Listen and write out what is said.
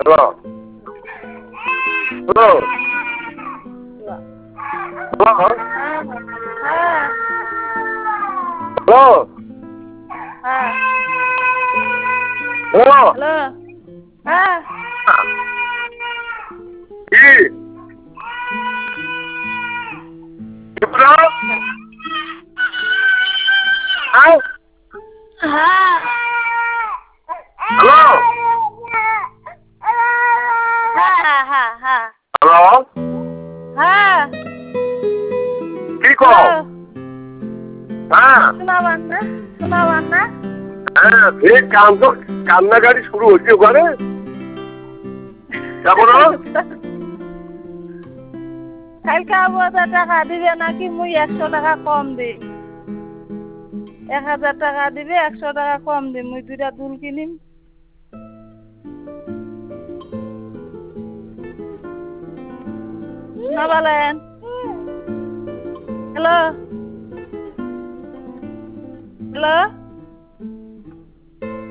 hello hello hello hello hello কি hello hello কি কও হ্যাঁ হ্যাঁ সে কান্নাকাটি শুরু হচ্ছে ওখানে কেমন কালকে আবহাওয়া টাকা দিবে নাকি মুই 100 টাকা কম দিই 1000 টাকা দিবে 100 টাকা কম দিই মুই দুইটা দুল কিনিম না বলেন হ্যালো হ্যালো